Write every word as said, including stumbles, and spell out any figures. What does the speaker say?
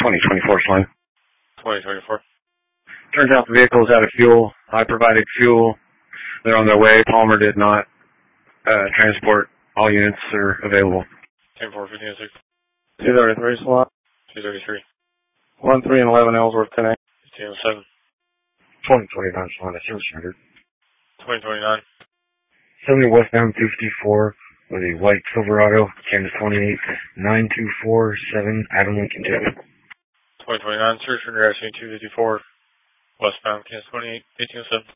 twenty twenty-four Slam. twenty twenty-four. Turns out the vehicle is out of fuel. I provided fuel. They're on their way. Palmer did not uh, transport. All units are available. ten four fifteen six. two thirty-three slot. two thirty-three. one three and eleven Ellsworth connect. fifteen oh seven. twenty twenty-nine Slam. That's surrendered. twenty twenty-nine. seventy westbound two fifty-four with a white Silverado, Kansas twenty-eight nine two four seven, Adam Lincoln two. twenty twenty-nine, search for address two fifty-four, westbound, Kansas twenty-eight eighteen oh seven.